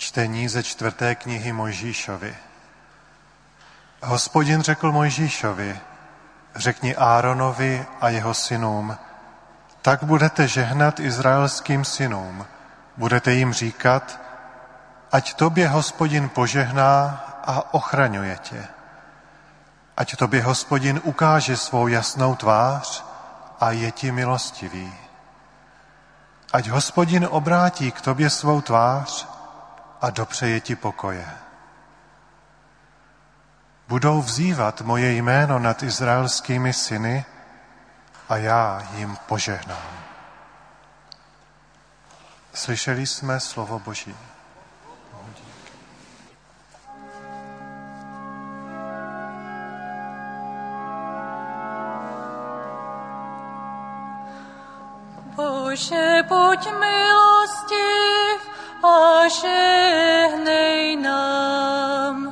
Čtení ze 4. knihy Mojžíšovi. Hospodin řekl Mojžíšovi, řekni Áronovi a jeho synům, tak budete žehnat izraelským synům, budete jim říkat, ať tobě Hospodin požehná a ochraňuje tě. Ať tobě Hospodin ukáže svou jasnou tvář a je ti milostivý. Ať Hospodin obrátí k tobě svou tvář a dopřeje ti pokoje. Budou vzývat moje jméno nad izraelskými syny a já jim požehnám. Slyšeli jsme slovo Boží. Bože, buď milostiv a žehnej nám.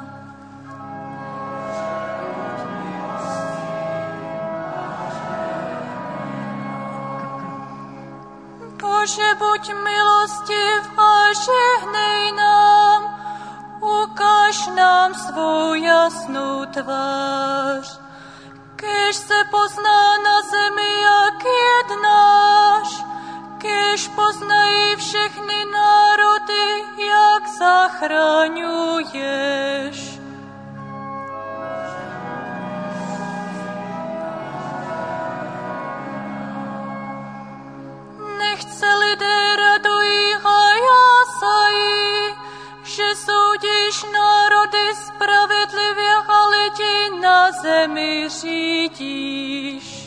Bože, buď milostiv a žehnej nám, ukáž nám svou jasnou tvář, kež se pozná na zemi, jak jednáš, kež poznají všechny národy, jak zachraňuješ. Nechť se lidé radují a jásají, že soudíš národy spravedlivě a lidi na zemi řídíš.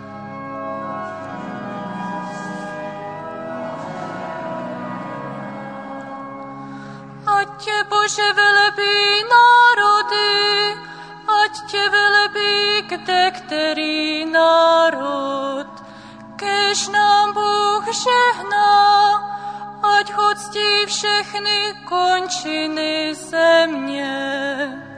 Ať tě, Bože, velebí národy, ať tě velebí kde který národ. Kéž nám Bůh žehná, ať ho ctí všechny končiny země.